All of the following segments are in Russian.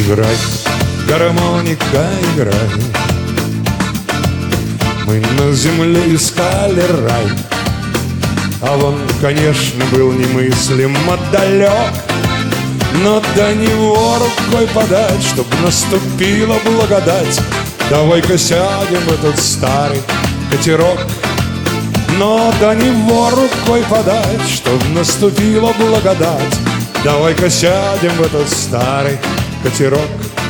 Играй, гармоника, играй. Мы на земле искали рай, а он, конечно, был немыслимо далек. Но до него рукой подать, чтоб наступила благодать. Давай-ка сядем в этот старый катерок. Но до него рукой подать, чтоб наступила благодать. Давай-ка сядем в этот старый катерок.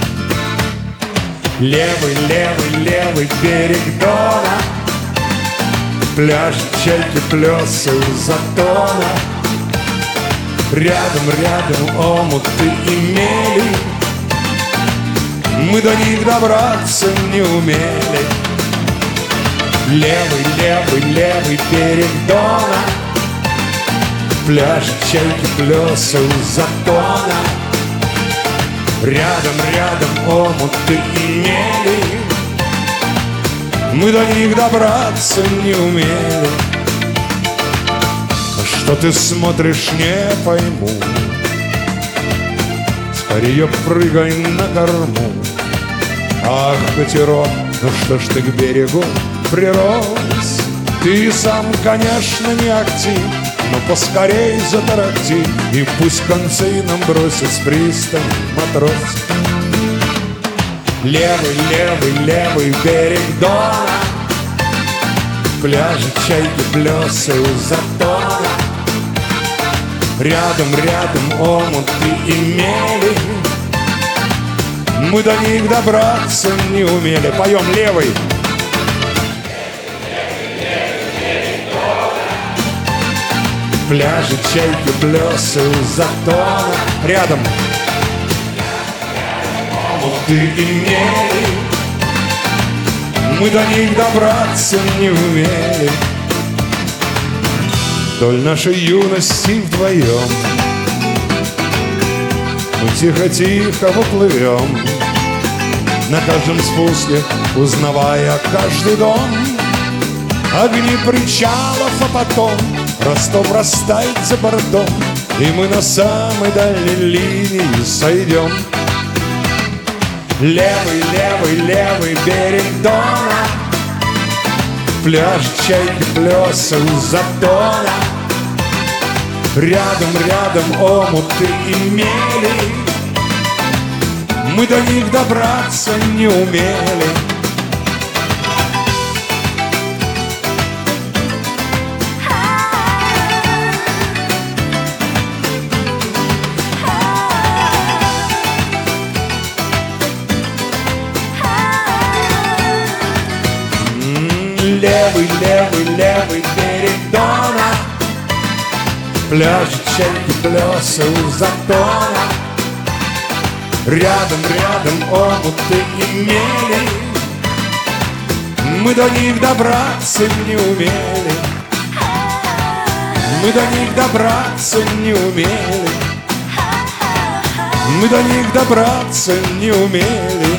Левый, левый, левый берег Дона, пляж, чайки, плесают затона. Рядом, рядом омуты и мели, мы до них добраться не умели. Левый, левый, левый берег Дона, пляж, чайки, плесают затона. Рядом, рядом омуты и мели, мы до них добраться не умели. Что ты смотришь, не пойму, скорее прыгай на корму. Ах, катерок, ну что ж ты к берегу прирос? Ты сам, конечно, не актив, но поскорей затарахти, и пусть концы нам бросит с пристани матрос. Левый, левый, левый берег Дона, пляжи, чайки, плесают затона. Рядом, рядом омуты и мели, мы до них добраться не умели. Поем левый. Пляжи, чайки, плесают затона. Рядом омуты и мели, мы до них добраться не умели. Вдоль нашей юности вдвоем мы тихо-тихо поплывем, на каждом спуске узнавая каждый дом. Огни причалов, а потом Ростов растает за бортом, и мы на самой дальней линии сойдем. Левый, левый, левый берег Дона, пляж, чайки, плесают затона. Рядом, рядом омуты и мели, мы до них добраться не умели. Левый, левый, левый берег Дона, пляжи, чайки, плесают затона. Рядом, рядом омуты и мели, мы до них добраться не умели. Мы до них добраться не умели. Мы до них добраться не умели.